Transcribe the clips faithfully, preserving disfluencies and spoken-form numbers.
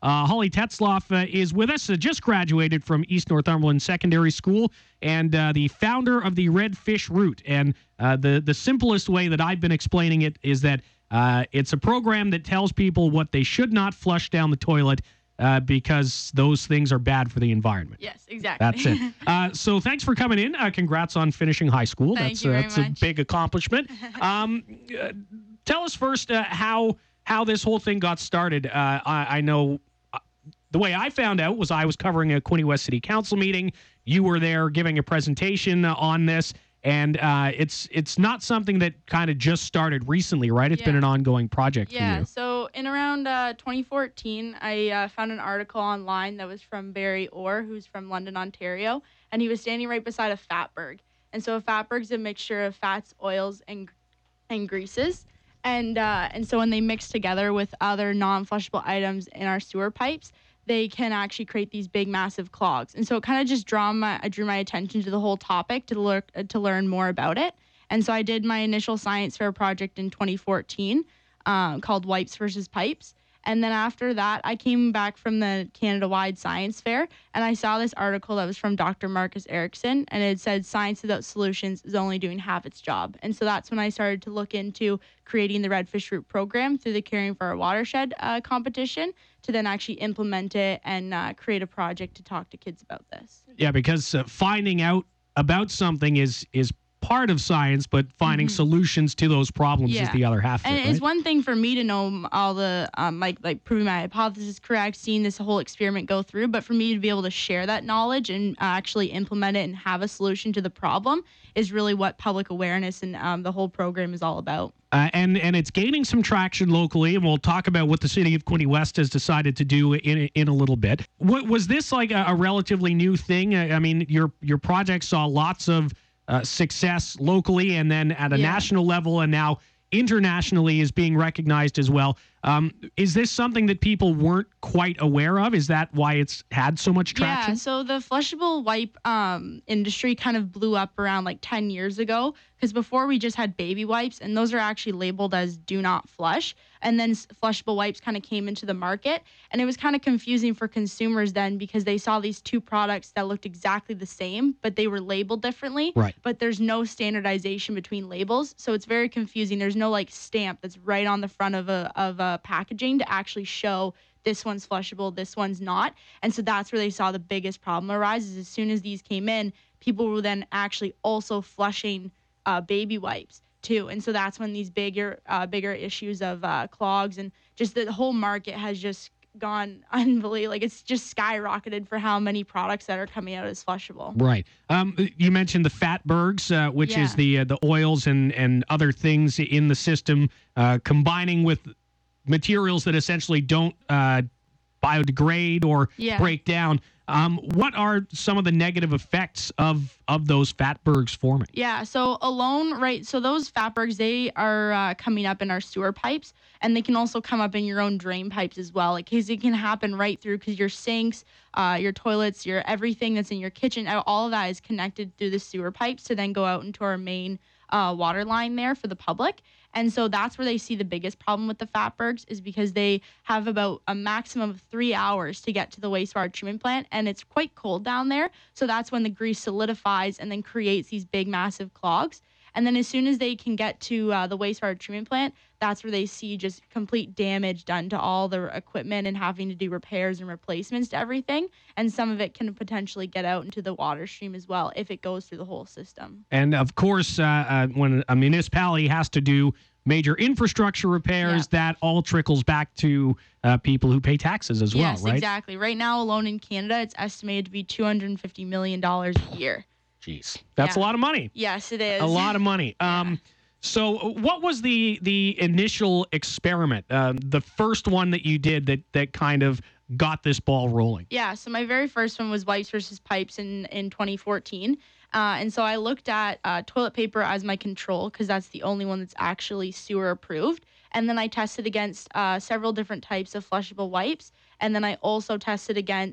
Uh, Holly Tetzloff uh, is with us, uh, just graduated from East Northumberland Secondary School, and uh, the founder of the Red Fish Route. And uh, the, the simplest way that I've been explaining it is that uh, it's a program that tells people what they should not flush down the toilet uh, because those things are bad for the environment. Yes, exactly. That's it. Uh, so thanks for coming in. Uh, congrats on finishing high school. Thank that's you uh, very that's much. a big accomplishment. Um, uh, tell us first uh, how how this whole thing got started. Uh, I, I know uh, the way I found out was I was covering a Quinte West City Council meeting. You were there giving a presentation uh, on this, and uh, it's it's not something that kind of just started recently, right? It's Yeah. been an ongoing project for Yeah, you. so in around uh, twenty fourteen, I uh, found an article online that was from Barry Orr, who's from London, Ontario, and he was standing right beside a fatberg. And so a fatberg's a mixture of fats, oils, and and greases. And uh, and so when they mix together with other non-flushable items in our sewer pipes, they can actually create these big, massive clogs. And so it kind of just draw my, I drew my attention to the whole topic to learn to learn more about it. And so I did my initial science fair project in twenty fourteen um, called Wipes versus Pipes. And then after that, I came back from the Canada-wide science fair, and I saw this article that was from Doctor Marcus Erickson, and it said science without solutions is only doing half its job. And so that's when I started to look into creating the Red Fish Route program through the Caring for Our Watershed uh, competition to then actually implement it and uh, create a project to talk to kids about this. Yeah, because uh, finding out about something is is part of science, but finding Mhm. solutions to those problems is Yeah. the other half of And it, it's right? one thing for me to know all the um, like like proving my hypothesis correct, seeing this whole experiment go through, but for me to be able to share that knowledge and uh, actually implement it and have a solution to the problem is really what public awareness and um, the whole program is all about. Uh, and and it's gaining some traction locally, and we'll talk about what the city of Quinte West has decided to do in in a little bit. What, was this like a, a relatively new thing? I, I mean, your your project saw lots of uh, success locally, and then at a Yeah. national level, and now internationally is being recognized as well. Um, is this something that people weren't quite aware of? Is that why it's had so much traction? Yeah, so the flushable wipe um, industry kind of blew up around like ten years ago because before we just had baby wipes, and those are actually labeled as do not flush. And then s- flushable wipes kind of came into the market, and it was kind of confusing for consumers then because they saw these two products that looked exactly the same, but they were labeled differently. Right. But there's no standardization between labels, so it's very confusing. There's no like stamp that's right on the front of a of a packaging to actually show this one's flushable, this one's not. And so that's where they saw the biggest problem arise is as soon as these came in, people were then actually also flushing uh, baby wipes too. And so that's when these bigger uh, bigger issues of uh, clogs and just the whole market has just gone unbelievable. Like it's just skyrocketed for how many products that are coming out as flushable. Right. Um, you mentioned the fatbergs, uh, which is Yeah. the uh, the oils and, and other things in the system uh, combining with materials that essentially don't uh, biodegrade or Yeah. break down. Um, what are some of the negative effects of of those fatbergs forming? Yeah, so alone, right, so those fatbergs, they are uh, coming up in our sewer pipes, and they can also come up in your own drain pipes as well, like, because it can happen right through, because your sinks, uh, your toilets, your everything that's in your kitchen, uh, all of that is connected through the sewer pipes to then go out into our main uh, water line there for the public. And so that's where they see the biggest problem with the fatbergs is because they have about a maximum of three hours to get to the wastewater treatment plant, and it's quite cold down there. So that's when the grease solidifies and then creates these big, massive clogs. And then as soon as they can get to uh, the wastewater treatment plant, that's where they see just complete damage done to all their equipment and having to do repairs and replacements to everything. And some of it can potentially get out into the water stream as well if it goes through the whole system. And of course, uh, uh, when a municipality has to do major infrastructure repairs, Yeah. that all trickles back to uh, people who pay taxes as Yes, well, right? exactly. Right now alone in Canada, it's estimated to be two hundred fifty million dollars a year. Jeez, that's a Yeah. lot of money. Yes, it is. A lot of money. Um, so, uh, what was the the initial experiment? Uh, the first one that you did that that kind of got this ball rolling? Yeah, so my very first one was wipes versus pipes in, in twenty fourteen. Uh, and so I looked at uh, toilet paper as my control because that's the only one that's actually sewer approved. And then I tested against uh, several different types of flushable wipes. And then I also tested against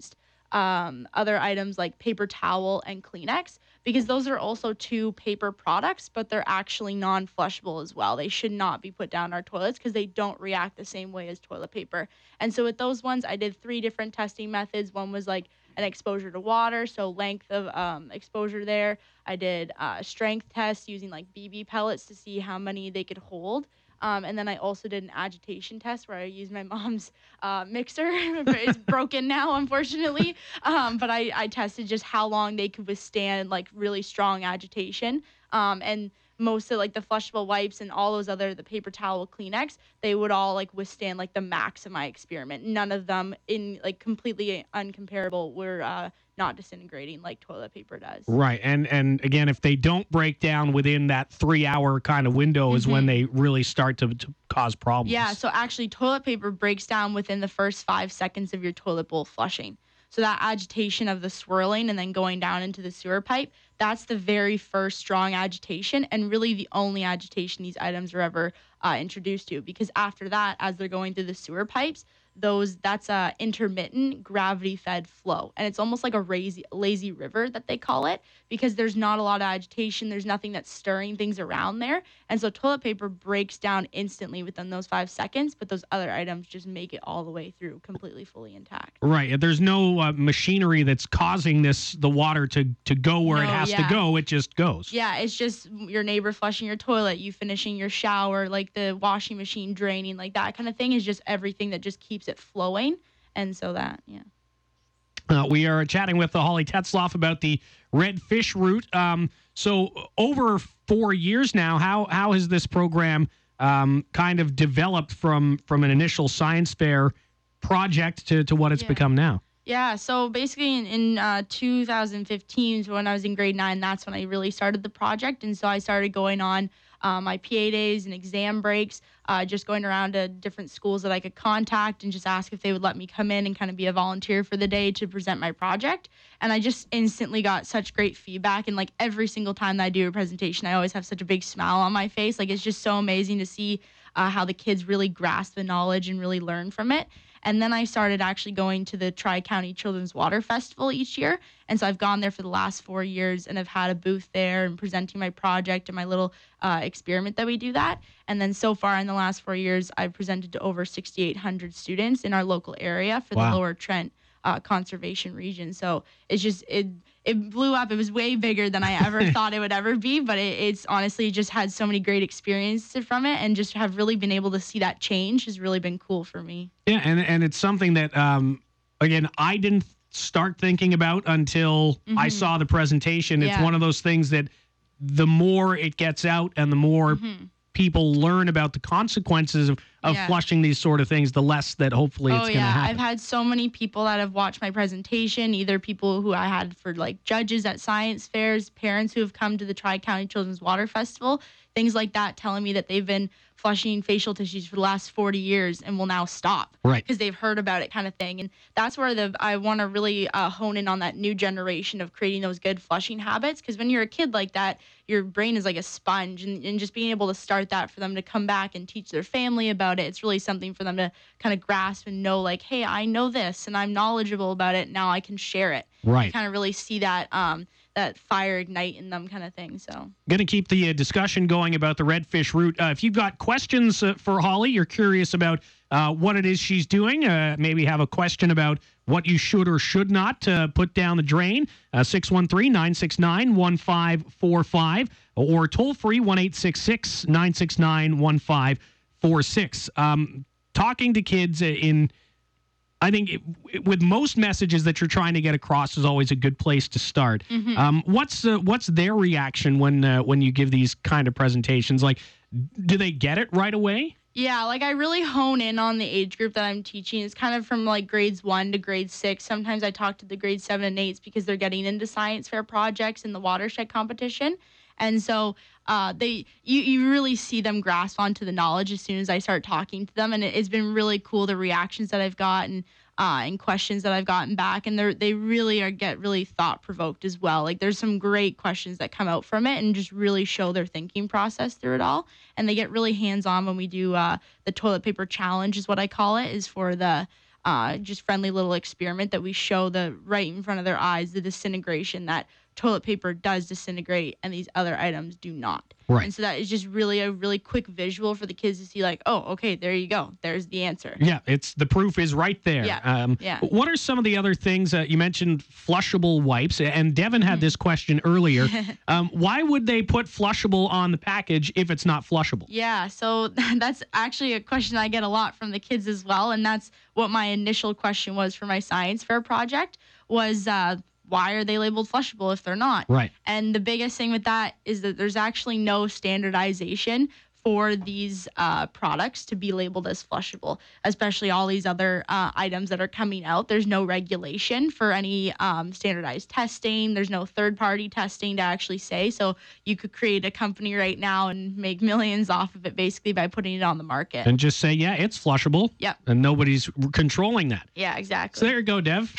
um, other items like paper towel and Kleenex, because those are also two paper products, but they're actually non-flushable as well. They should not be put down our toilets because they don't react the same way as toilet paper. And so with those ones, I did three different testing methods. One was like an exposure to water, so length of um, exposure there. I did uh, strength tests using like B B pellets to see how many they could hold. Um, and then I also did an agitation test where I used my mom's uh, mixer. It's broken now, unfortunately. Um, but I, I tested just how long they could withstand like really strong agitation. Um, and most of like the flushable wipes and all those other, the paper towel, Kleenex, they would all like withstand like the max of my experiment. None of them in like completely uncomparable were uh, not disintegrating like toilet paper does. Right. And and again, if they don't break down within that three hour kind of window is mm-hmm. when they really start to, to cause problems. Yeah. So actually toilet paper breaks down within the first five seconds of your toilet bowl flushing. So that agitation of the swirling and then going down into the sewer pipe, that's the very first strong agitation and really the only agitation these items are ever uh, introduced to. Because after that, as they're going through the sewer pipes, those that's a intermittent gravity fed flow, and it's almost like a lazy lazy river that they call it, because there's not a lot of agitation, there's nothing that's stirring things around there, and so toilet paper breaks down instantly within those five seconds, but those other items just make it all the way through completely fully intact. Right. There's no uh, machinery that's causing this the water to to go where no, it has yeah. to go. It just goes. Yeah, it's just your neighbor flushing your toilet, you finishing your shower, like the washing machine draining, like that kind of thing is just everything that just keeps it flowing. And so that, yeah. Uh, we are chatting with uh, Holly Tetzloff about the Red Fish Route. Um, so over four years now, how how has this program um, kind of developed from from an initial science fair project to, to what it's yeah. become now? Yeah, so basically in, in uh, two thousand fifteen, so when I was in grade nine, that's when I really started the project. And so I started going on uh, my P A days and exam breaks, uh, just going around to different schools that I could contact and just ask if they would let me come in and kind of be a volunteer for the day to present my project. And I just instantly got such great feedback. And like every single time that I do a presentation, I always have such a big smile on my face. Like it's just so amazing to see uh, how the kids really grasp the knowledge and really learn from it. And then I started actually going to the Tri-County Children's Water Festival each year. And so I've gone there for the last four years and I've had a booth there and presenting my project and my little uh, experiment that we do that. And then so far in the last four years, I've presented to over sixty-eight hundred students in our local area for wow. the Lower Trent uh, Conservation Region. So it's just, it it blew up. It was way bigger than I ever thought it would ever be, but it, it's honestly just had so many great experiences from it, and just have really been able to see that change has really been cool for me. Yeah, and and it's something that, um, again, I didn't start thinking about until mm-hmm. I saw the presentation. It's yeah. one of those things that the more it gets out and the more mm-hmm. people learn about the consequences of, of yeah. flushing these sort of things, the less that hopefully oh, it's going to yeah. happen. I've had so many people that have watched my presentation, either people who I had for like judges at science fairs, parents who have come to the Tri-County Children's Water Festival, things like that, telling me that they've been flushing facial tissues for the last forty years and will now stop. Right. Because they've heard about it kind of thing. And that's where the I want to really uh, hone in on that new generation of creating those good flushing habits. Because when you're a kid like that, your brain is like a sponge. And, and just being able to start that for them to come back and teach their family about it, it's really something for them to kind of grasp and know like, hey, I know this and I'm knowledgeable about it. Now I can share it. Right. You kind of really see that um, that fire ignite in them kind of thing. So going to keep the uh, discussion going about the Red Fish Route. Uh, if you've got questions uh, for Holly, you're curious about uh, what it is she's doing, uh, maybe have a question about what you should or should not uh, put down the drain, uh, six one three, nine six nine, one five four five, or toll free one eight six six, nine six nine, one five four six. Um, talking to kids in I think it, it, with most messages that you're trying to get across is always a good place to start. Mm-hmm. Um, what's uh, what's their reaction when uh, when you give these kind of presentations? Like, do they get it right away? Yeah, like I really hone in on the age group that I'm teaching. It's kind of from like grades one to grade six. Sometimes I talk to the grade seven and eights because they're getting into science fair projects and the watershed competition. And so uh, they, you, you really see them grasp onto the knowledge as soon as I start talking to them. And it, it's been really cool, the reactions that I've gotten uh, and questions that I've gotten back. And they they really are get really thought provoked as well. Like there's some great questions that come out from it and just really show their thinking process through it all. And they get really hands on when we do uh, the toilet paper challenge is what I call it, is for the uh, just friendly little experiment that we show the right in front of their eyes, the disintegration that toilet paper does disintegrate and these other items do not. Right. And so that is just really a really quick visual for the kids to see like, oh, okay, there you go. There's the answer. Yeah, it's the proof is right there. Yeah. Um, yeah. What are some of the other things uh, you mentioned? Flushable wipes, and Devin had this question earlier. um, why would they put flushable on the package if it's not flushable? Yeah, so that's actually a question I get a lot from the kids as well, and that's what my initial question was for my science fair project was uh, why are they labeled flushable if they're not? Right. And the biggest thing with that is that there's actually no standardization for these uh, products to be labeled as flushable, especially all these other uh, items that are coming out. There's no regulation for any um, standardized testing. There's no third-party testing to actually say. So you could create a company right now and make millions off of it basically by putting it on the market. And just say, yeah, it's flushable. Yep. And nobody's controlling that. Yeah, exactly. So there you go, Dev.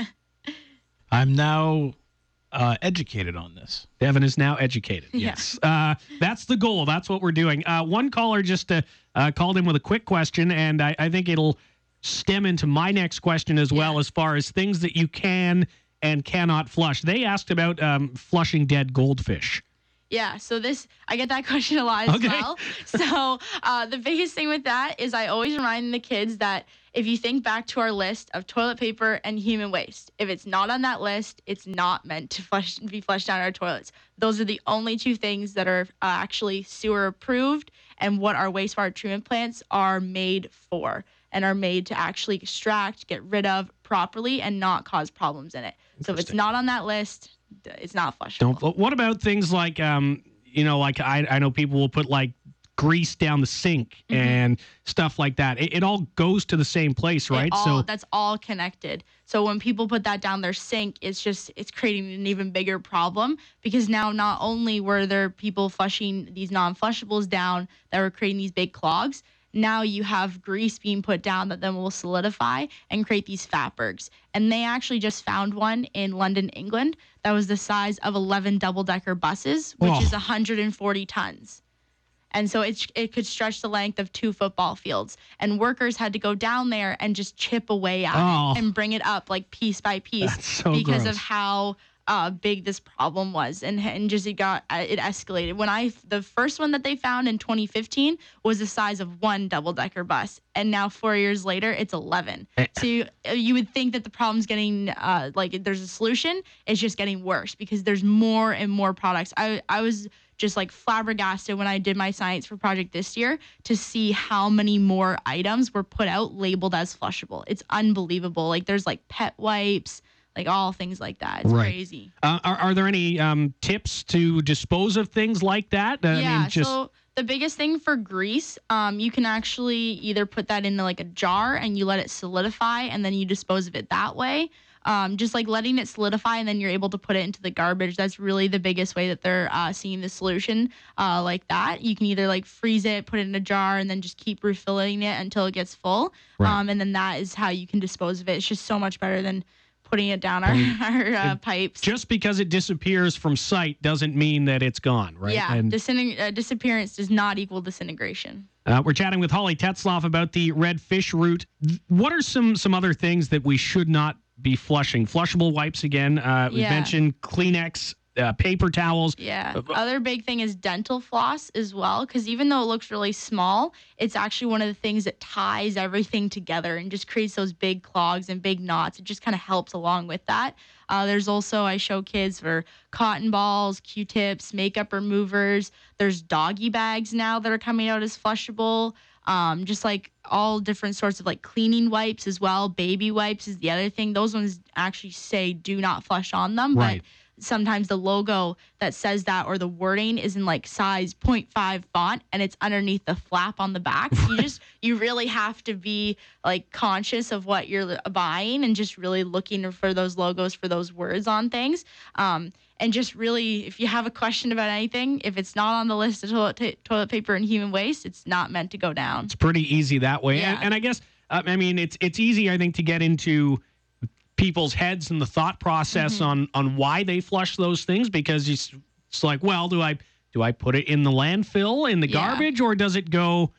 I'm now uh, educated on this. Devin is now educated. Yeah. Yes. Uh, that's the goal. That's what we're doing. Uh, one caller just uh, uh, called in with a quick question, and I, I think it'll stem into my next question as well, Yeah. as far as things that you can and cannot flush. They asked about um, flushing dead goldfish. Yeah, so this, I get that question a lot as Okay. well. So uh, the biggest thing with that is I always remind the kids that if you think back to our list of toilet paper and human waste, if it's not on that list, it's not meant to flush, be flushed down our toilets. Those are the only two things that are uh, actually sewer approved and what our wastewater treatment plants are made for and are made to actually extract, get rid of properly and not cause problems in it. So if it's not on that list, it's not flushable. Don't. What about things like, um, you know, like I, I know people will put like grease down the sink Mm-hmm. and stuff like that. It, it all goes to the same place, right? It all, so that's all connected. So when people put that down their sink, it's just it's creating an even bigger problem because now not only were there people flushing these non-flushables down that were creating these big clogs, now you have grease being put down that then will solidify and create these fatbergs. And they actually just found one in London, England, that was the size of eleven double-decker buses, which Oh. is one hundred forty tons. And so it, it could stretch the length of two football fields. And workers had to go down there and just chip away at Oh. it and bring it up like piece by piece That's so because gross. of how uh, big this problem was. And, and just it got, uh, it escalated. When I, the first one that they found in twenty fifteen was the size of one double decker bus. And now four years later, it's eleven. Eh. So you, you would think that the problem's getting, uh, like there's a solution. It's just getting worse because there's more and more products. I, I was just like flabbergasted when I did my science for project this year to see how many more items were put out labeled as flushable. It's unbelievable. Like there's like pet wipes, like all things like that. It's Right. crazy. Uh, are, are there any um, tips to dispose of things like that? Uh, yeah. I mean, just So the biggest thing for grease, um, you can actually either put that into like a jar and you let it solidify and then you dispose of it that way. Um, just like letting it solidify and then you're able to put it into the garbage. That's really the biggest way that they're uh, seeing the solution uh, like that. You can either like freeze it, put it in a jar, and then just keep refilling it until it gets full. Right. Um, and then that is how you can dispose of it. It's just so much better than putting it down our, our uh, pipes. just because it disappears from sight doesn't mean that it's gone, right? Yeah, And, Disin- uh, disappearance does not equal disintegration. Uh, we're chatting with Holly Tetzloff about the red fish route. What are some some other things that we should not be flushing? Flushable wipes again. Uh, we Yeah. mentioned Kleenex, uh, paper towels. Yeah. Uh, Other big thing is dental floss as well, because even though it looks really small, it's actually one of the things that ties everything together and just creates those big clogs and big knots. It just kind of helps along with that. Uh, there's also, I show kids for cotton balls, Q-tips, makeup removers. There's doggy bags now that are coming out as flushable. Um, just like all different sorts of like cleaning wipes as well. Baby wipes is the other thing. Those ones actually say do not flush on them. Right. But sometimes the logo that says that or the wording is in like size zero point five font and it's underneath the flap on the back. So you just, you really have to be like conscious of what you're buying and just really looking for those logos, for those words on things. Um, and just really, if you have a question about anything, if it's not on the list of toilet, ta- toilet paper and human waste, it's not meant to go down. It's pretty easy that way. Yeah. And, and I guess, uh, I mean, it's it's easy, I think, to get into people's heads and the thought process Mm-hmm. on on why they flush those things, because it's, it's like, well, do I do I put it in the landfill in the Yeah. garbage, or does it go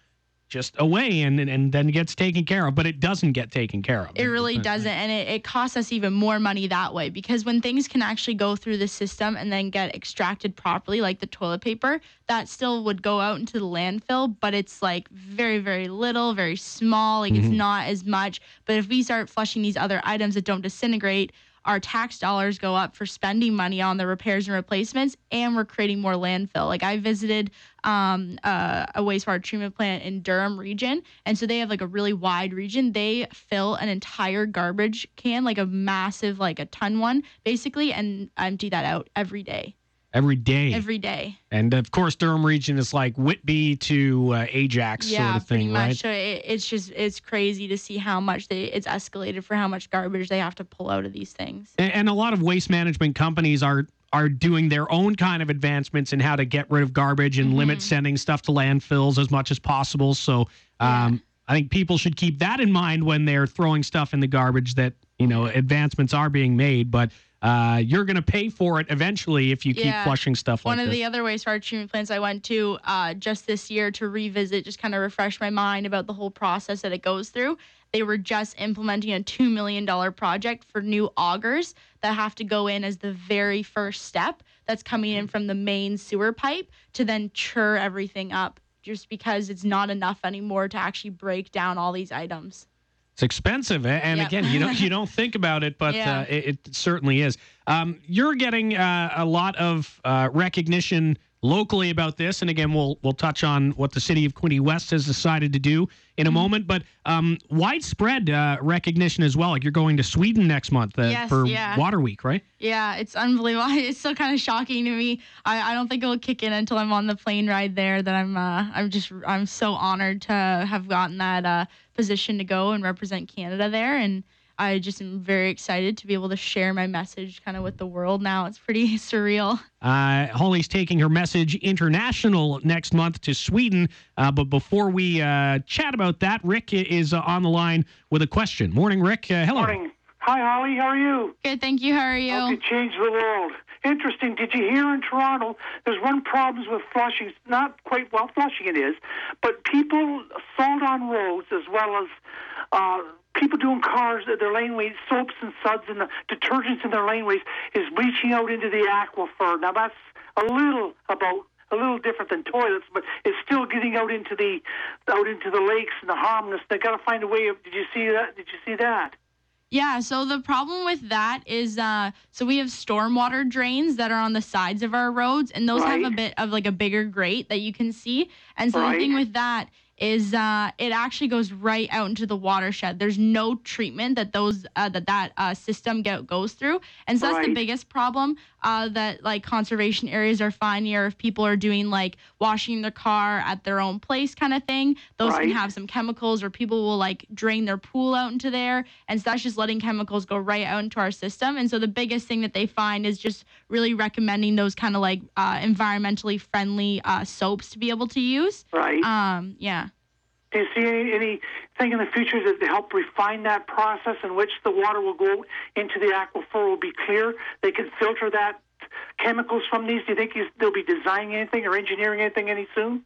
just away and, and and then gets taken care of, but it doesn't get taken care of. It really doesn't, and it, it costs us even more money that way, because when things can actually go through the system and then get extracted properly, like the toilet paper, that still would go out into the landfill, but it's like very, very little, very small, like mm-hmm. it's not as much. But if we start flushing these other items that don't disintegrate, our tax dollars go up for spending money on the repairs and replacements, and we're creating more landfill. Like I visited um, uh, a wastewater treatment plant in Durham region, and so they have like a really wide region. They fill an entire garbage can, like a massive, like a ton one, basically, and empty that out every day. Every day. Every day. And of course, Durham region is like Whitby to uh, Ajax yeah, sort of thing, pretty much. right? So it, it's just it's crazy to see how much they it's escalated for how much garbage they have to pull out of these things. And, and a lot of waste management companies are are doing their own kind of advancements in how to get rid of garbage and mm-hmm. limit sending stuff to landfills as much as possible. So um, yeah. I think people should keep that in mind when they're throwing stuff in the garbage, that, you know, advancements are being made, but Uh, you're going to pay for it eventually if you keep yeah. flushing stuff like One this. of the other wastewater treatment plants I went to uh, just this year to revisit, just kind of refresh my mind about the whole process that it goes through. They were just implementing a two million dollars project for new augers that have to go in as the very first step that's coming in from the main sewer pipe to then chur everything up, just because it's not enough anymore to actually break down all these items. It's expensive, and yep. again, you don't you don't think about it, but yeah. uh, it, it certainly is. Um, you're getting uh, a lot of uh, recognition locally about this, and again, we'll we'll touch on what the city of Quinte West has decided to do in a mm-hmm. moment. But um, widespread uh, recognition as well. Like you're going to Sweden next month uh, yes, for yeah. Water Week, right? Yeah, it's unbelievable. It's still kind of shocking to me. I, I don't think it will kick in until I'm on the plane ride there. That I'm uh, I'm just I'm so honored to have gotten that uh, position to go and represent Canada there, and I just am very excited to be able to share my message kind of with the world now. It's pretty surreal. Uh, Holly's taking her message international next month to Sweden. Uh, but before we uh, chat about that, Rick is uh, on the line with a question. Morning, Rick. Uh, hello. Morning. Hi, Holly. How are you? Good, thank you. How are you? Hope you change the world. Interesting. Did you hear in Toronto, there's one problem with flushing. Not quite, well, flushing it is, but people salt on roads as well as uh, people doing cars, their laneways, soaps and suds and the detergents in their laneways is reaching out into the aquifer. Now, that's a little about a little different than toilets, but it's still getting out into the out into the lakes and the harmless. They got to find a way of. Did you see that? Did you see that? Yeah, so the problem with that is, uh, so we have stormwater drains that are on the sides of our roads, and those right. have a bit of like a bigger grate that you can see. And so right. the thing with that is uh, it actually goes right out into the watershed. There's no treatment that those uh, that that uh, system get, goes through, and so that's right. the biggest problem uh, that like conservation areas are finding. Or if people are doing like washing their car at their own place kind of thing, those right. can have some chemicals, or people will like drain their pool out into there, and so that's just letting chemicals go right out into our system. And so the biggest thing that they find is just really recommending those kind of like uh, environmentally friendly uh, soaps to be able to use. Right. Um. Yeah. Do you see any, anything in the future that to help refine that process in which the water will go into the aquifer will be clear? They can filter that chemicals from these. Do you think they'll be designing anything or engineering anything any soon?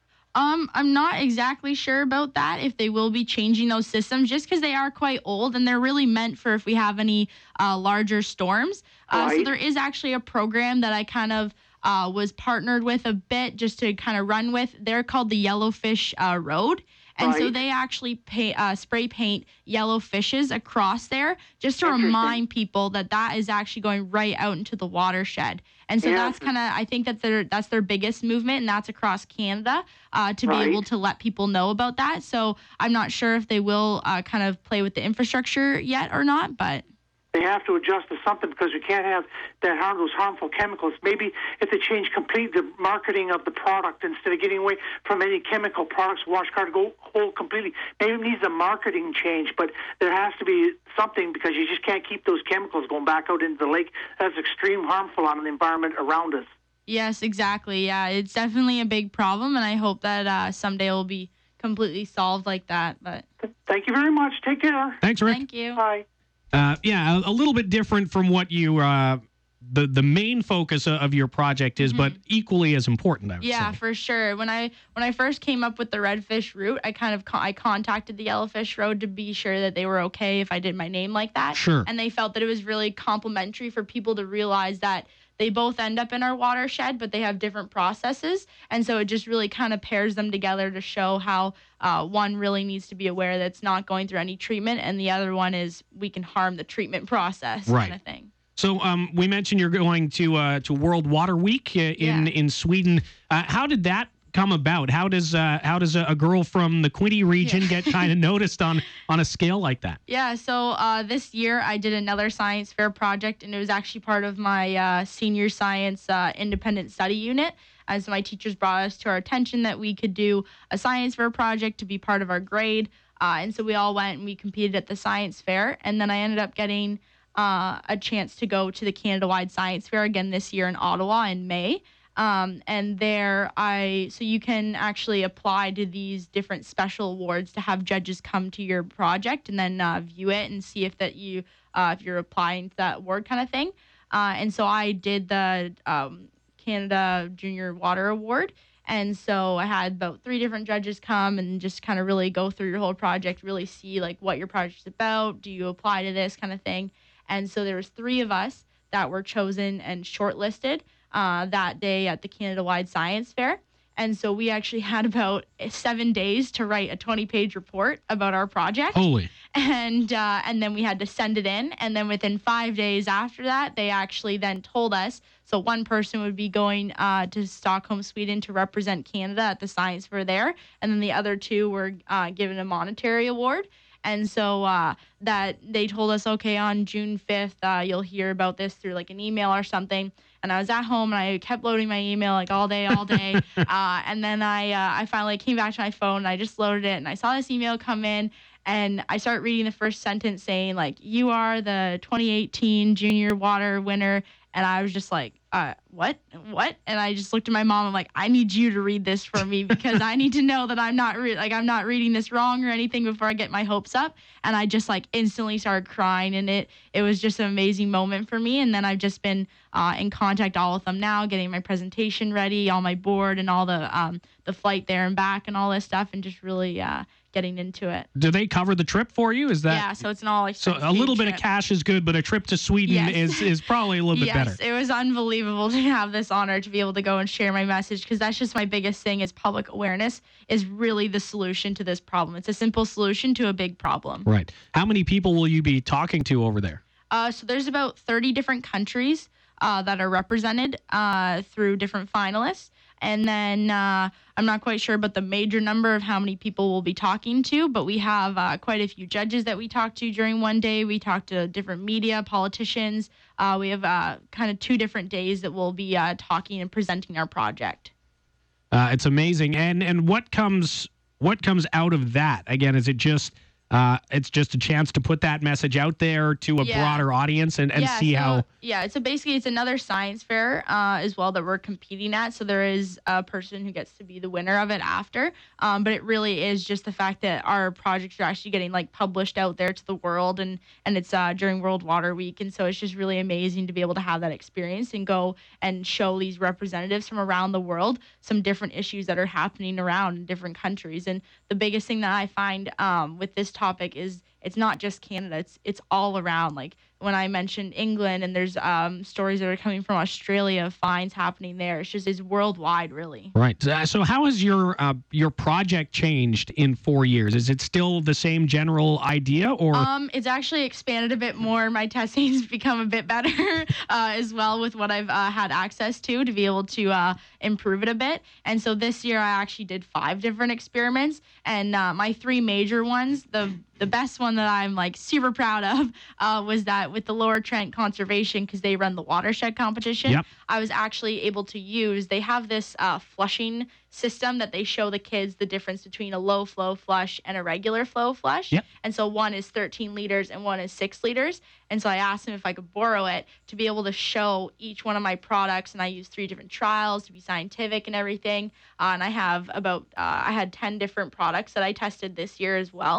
Um, I'm not exactly sure about that, if they will be changing those systems, just because they are quite old and they're really meant for if we have any uh, larger storms. Uh, right. So there is actually a program that I kind of uh, was partnered with a bit just to kind of run with. They're called the Yellowfish uh, Road. And right. so they actually pay, uh, spray paint yellow fishes across there just to remind people that that is actually going right out into the watershed. And so yeah. that's kind of, I think that's their, that's their biggest movement, and that's across Canada uh, to right. be able to let people know about that. So I'm not sure if they will uh, kind of play with the infrastructure yet or not, but they have to adjust to something because we can't have that harm, those harmful chemicals. Maybe if they change completely the marketing of the product instead of getting away from any chemical products, wash card go whole completely. Maybe it needs a marketing change, but there has to be something because you just can't keep those chemicals going back out into the lake. That's extreme harmful on the environment around us. Yes, exactly. Yeah, it's definitely a big problem, and I hope that uh, someday it will be completely solved like that. But thank you very much. Take care. Thanks, Rick. Thank you. Bye. Uh, yeah, a, a little bit different from what you uh, the the main focus o- of your project is, but equally as important, I would Yeah, say. for sure. When I when I first came up with the redfish route, I kind of co- I contacted the Yellowfish Road to be sure that they were okay if I did my name like that. Sure. And they felt that it was really complimentary for people to realize that they both end up in our watershed, but they have different processes. And so it just really kind of pairs them together to show how uh, one really needs to be aware that it's not going through any treatment, and the other one is we can harm the treatment process Right. kind of thing. So um, we mentioned you're going to uh, to World Water Week uh, in Yeah. in Sweden. Uh, how did that come about? How does uh, how does a, a girl from the Quinte region Yeah. get kind of noticed on on a scale like that? Yeah, so uh, this year I did another science fair project, and it was actually part of my uh, senior science uh, independent study unit. And so my teachers brought us to our attention that we could do a science fair project to be part of our grade. Uh, and so we all went and we competed at the science fair. And then I ended up getting uh, a chance to go to the Canada-wide Science Fair again this year in Ottawa in May. Um, and there I, so you can actually apply to these different special awards to have judges come to your project and then uh, view it and see if that you, uh, if you're applying to that award kind of thing. Uh, and so I did the um, Canada Junior Water Award. And so I had about three different judges come and just kind of really go through your whole project, really see like what your project's about. Do you apply to this kind of thing? And so there was three of us that were chosen and shortlisted uh, that day at the Canada-wide Science Fair. And so we actually had about seven days to write a twenty-page report about our project. Holy. And uh, and then we had to send it in. And then within five days after that, they actually then told us. So one person would be going uh, to Stockholm, Sweden to represent Canada at the science fair there. And then the other two were uh, given a monetary award. And so uh, that they told us, okay, on June fifth, uh, you'll hear about this through like an email or something. And I was at home and I kept loading my email like all day, all day. uh, and then I uh, I finally came back to my phone and I just loaded it and I saw this email come in. And I start reading the first sentence saying, like, you are the twenty eighteen Junior Water winner. And I was just like, uh, what? What? And I just looked at my mom. I'm like, I need you to read this for me because I need to know that I'm not re- like I'm not reading this wrong or anything before I get my hopes up. And I just like instantly started crying, and it it was just an amazing moment for me. And then I've just been uh, in contact all with them now, getting my presentation ready, all my board, and all the um, the flight there and back, and all this stuff, and just really uh, getting into it. Do they cover the trip for you? Is that Yeah, so it's an all so? A little bit of cash is good, but a trip to Sweden Yes. is is probably a little bit yes, better. it was unbelievable to have this honor to be able to go and share my message, because that's just my biggest thing is public awareness is really the solution to this problem. It's a simple solution to a big problem. Right. How many people will you be talking to over there? Uh, so there's about thirty different countries uh, that are represented uh, through different finalists. And then uh, I'm not quite sure about the major number of how many people we'll be talking to, but we have uh, quite a few judges that we talk to during one day. We talk to different media, politicians. Uh, we have uh, kind of two different days that we'll be uh, talking and presenting our project. Uh, it's amazing. And and what comes what comes out of that? Again, is it just uh, it's just a chance to put that message out there to a Yeah. broader audience and, and yeah, see so, how Yeah, so basically it's another science fair uh, as well that we're competing at. So there is a person who gets to be the winner of it after. Um, but it really is just the fact that our projects are actually getting like published out there to the world, and and it's uh, during World Water Week, and so it's just really amazing to be able to have that experience and go and show these representatives from around the world some different issues that are happening around in different countries. And the biggest thing that I find um, with this topic is it's not just Canada, it's it's all around. Like when I mentioned England, and there's um, stories that are coming from Australia of fines happening there. It's just it's worldwide, really. right. Uh, so how has your uh, your project changed in four years? Is it still the same general idea, or Um, it's actually expanded a bit more. My testing's become a bit better uh, as well with what I've uh, had access to to be able to uh, improve it a bit. And so this year I actually did five different experiments, and uh, my three major ones, the the best one that I'm like super proud of uh, was that with the Lower Trent Conservation, because they run the watershed competition, Yep. I was actually able to use, they have this uh, flushing system that they show the kids the difference between a low flow flush and a regular flow flush. Yep. And so one is thirteen liters and one is six liters. And so I asked them if I could borrow it to be able to show each one of my products. And I used three different trials to be scientific and everything. Uh, and I have about, uh, I had ten different products that I tested this year as well.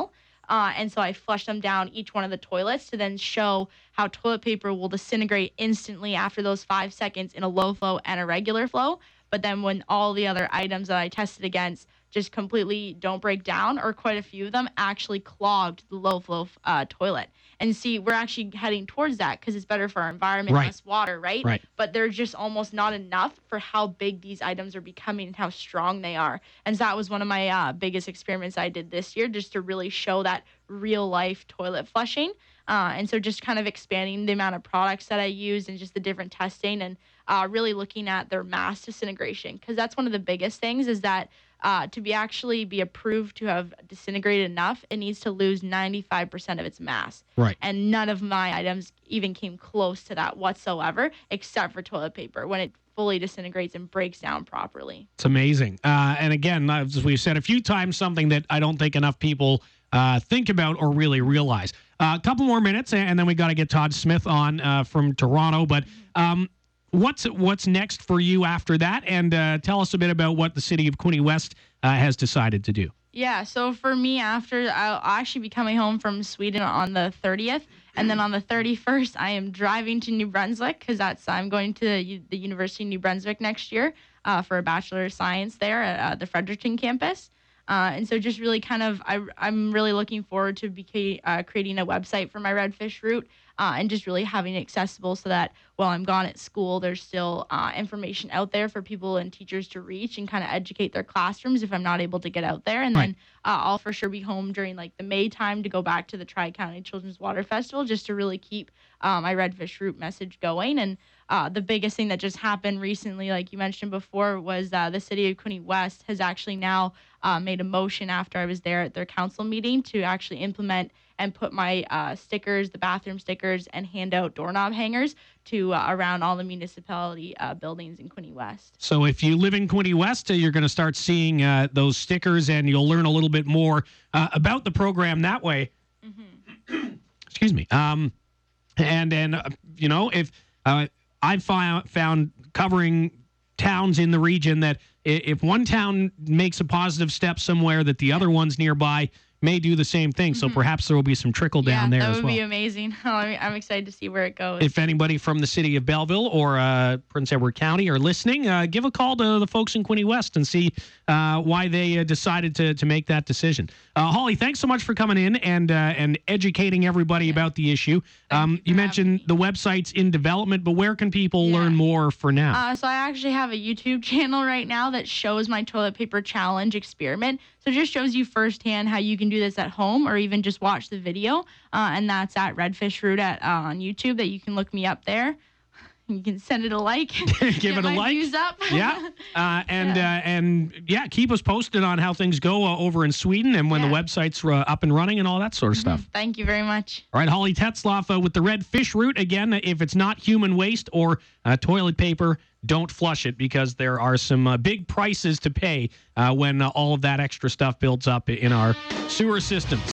Uh, and so I flushed them down each one of the toilets to then show how toilet paper will disintegrate instantly after those five seconds in a low flow and a regular flow. But then when all the other items that I tested against just completely don't break down, or quite a few of them actually clogged the low flow uh, toilet. And see, we're actually heading towards that because it's better for our environment, Right. less water, right? Right. But they're just almost not enough for how big these items are becoming and how strong they are. And so that was one of my uh, biggest experiments I did this year, just to really show that real life toilet flushing. Uh, and so just kind of expanding the amount of products that I use and just the different testing, and uh, really looking at their mass disintegration, because that's one of the biggest things is that uh, to be actually be approved to have disintegrated enough, it needs to lose ninety-five percent of its mass. Right. And none of my items even came close to that whatsoever, except for toilet paper, when it fully disintegrates and breaks down properly. It's amazing. Uh, and again, as we've said a few times, something that I don't think enough people uh, think about or really realize. Uh, a couple more minutes, and then we got to get Todd Smith on uh, from Toronto. But um, what's what's next for you after that? And uh, tell us a bit about what the city of Quinte West uh, has decided to do. Yeah, so for me, after I'll actually be coming home from Sweden on the thirtieth, and then on the thirty-first, I am driving to New Brunswick because that's I'm going to U- the University of New Brunswick next year uh, for a Bachelor of Science there at uh, the Fredericton campus. Uh, and so just really kind of, I, I'm really looking forward to beca- uh, creating a website for my redfish route uh, and just really having it accessible so that while I'm gone at school, there's still uh, information out there for people and teachers to reach and kind of educate their classrooms if I'm not able to get out there. And Right. then uh, I'll for sure be home during like the May time to go back to the Tri-County Children's Water Festival just to really keep uh, my redfish route message going. And Uh, the biggest thing that just happened recently, like you mentioned before, was uh, the city of Quinte West has actually now uh, made a motion after I was there at their council meeting to actually implement and put my uh, stickers, the bathroom stickers, and hand out doorknob hangers to uh, around all the municipality uh, buildings in Quinte West. So if you live in Quinte West, uh, you're going to start seeing uh, those stickers, and you'll learn a little bit more uh, about the program that way. Mm-hmm. Excuse me. Um, and, and uh, you know, if... Uh, I've found, found covering towns in the region that if one town makes a positive step somewhere, that the other ones nearby may do the same thing. So perhaps there will be some trickle down yeah, there as that well. would be amazing. I'm excited to see where it goes. If anybody from the city of Belleville or uh, Prince Edward County are listening, uh, give a call to the folks in Quinte West and see uh, why they uh, decided to to make that decision. Uh, Holly, thanks so much for coming in and uh, and educating everybody yeah. about the issue. Um, you, you mentioned the website's in development, but where can people yeah. learn more for now? Uh, so I actually have a YouTube channel right now that shows my toilet paper challenge experiment. So it just shows you firsthand how you can do this at home or even just watch the video. Uh, and that's at Redfish Root at, uh, on YouTube that you can look me up there. You can send it a like. Give it a like. Views up. yeah. Uh, and, yeah. Uh, and yeah, keep us posted on how things go uh, over in Sweden and when yeah. the website's uh, up and running and all that sort of mm-hmm. stuff. Thank you very much. All right, Holly Tetzloff uh, with the Redfish Route. Again, if it's not human waste or uh, toilet paper, don't flush it because there are some uh, big prices to pay uh, when uh, all of that extra stuff builds up in our sewer system.